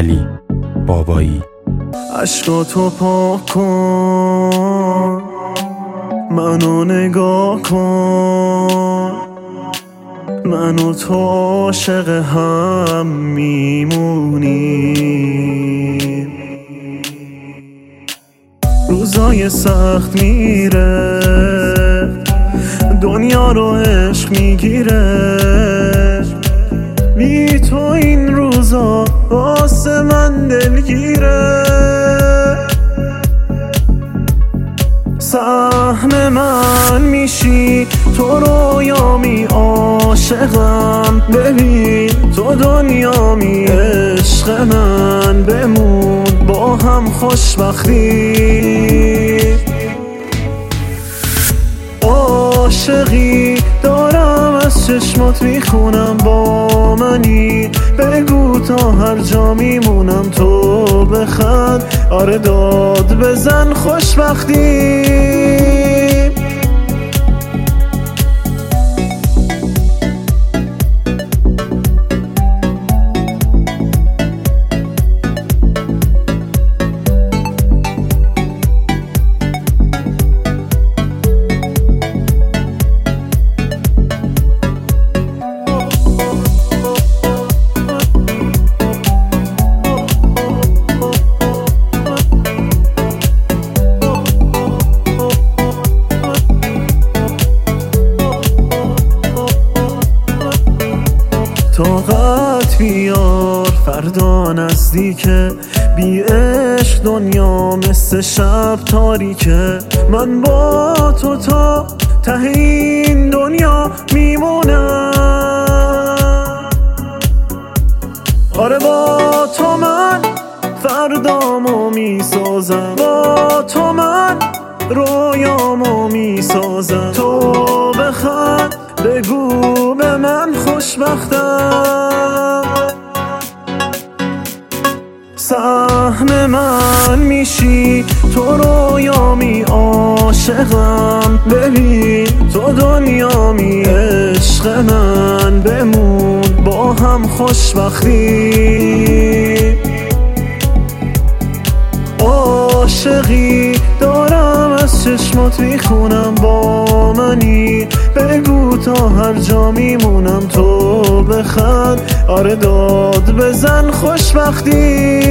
علی بابایی. عشقاتو پاک کن، منو نگاه کن، من و تو عاشق هم میمونیم. روزای سخت میره، دنیا رو عشق میگیره، بی تو این روزا واسه من دلگیره. سهم من میشی، تو رویامی، عاشقم، ببین تو دنیامی، عشق من بمون با هم خوشبختی. عاشقی دارم از چشمات میخونم، با منی بگو تا هر جا میمونم، تو بخند آره داد بزن خوشبختی. طاقت بیار فردا نزدیکه، بی عشق دنیا مثل شب تاریکه، من با تو تا ته این دنیا میمونم. آره با تو من فردامو میسازم، با تو من رویامو میسازم، تو بخند بگو به من خوشبختم. سهم من میشی، تو رویامی، عاشقم، ببین تو دنیامی، عشق من بمون با هم خوشبختی. عاشقی دارم از چشمات میخونم، با منی بگو تا هر جا میمونم، تو بخند آره داد بزن خوشبختی.